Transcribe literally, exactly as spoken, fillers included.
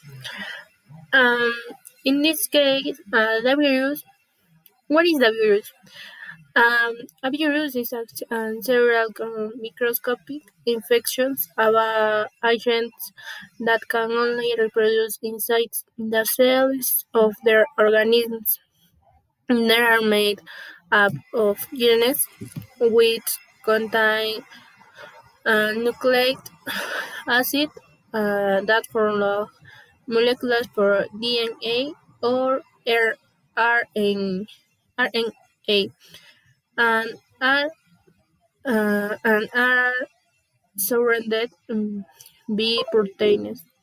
Um, in this case, uh, the virus. What is the virus? Um, a virus is a, a several uh, microscopic infections of uh, agents that can only reproduce inside the cells of their organisms. They are made up of genes which contain uh, nucleic acid uh, that form uh, molecules for D N A or R N A and are uh, and are surrounded um, by proteins.